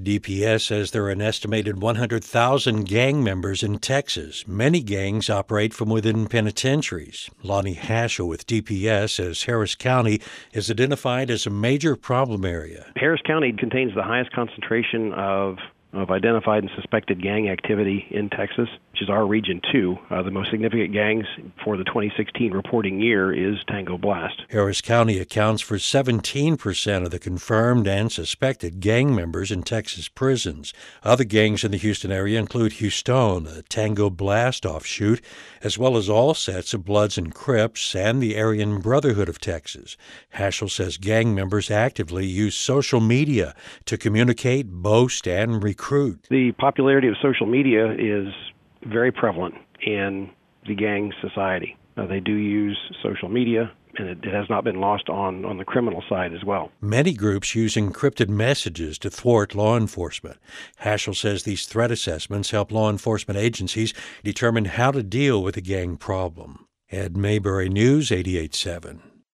DPS says there are an estimated 100,000 gang members in Texas. Many gangs operate from within penitentiaries. Lonnie Haschel with DPS says Harris County is identified as a major problem area. Harris County contains the highest concentration of identified and suspected gang activity in Texas, which is our region 2. The most significant gangs for the 2016 reporting year is Tango Blast. Harris County accounts for 17% of the confirmed and suspected gang members in Texas prisons. Other gangs in the Houston area include Houston, a Tango Blast offshoot, as well as all sets of Bloods and Crips and the Aryan Brotherhood of Texas. Haschel says gang members actively use social media to communicate, boast, and recruit. The popularity of social media is very prevalent in the gang society. They do use social media, and it has not been lost on the criminal side as well. Many groups use encrypted messages to thwart law enforcement. Haschel says these threat assessments help law enforcement agencies determine how to deal with the gang problem. Ed Mayberry News 88.7.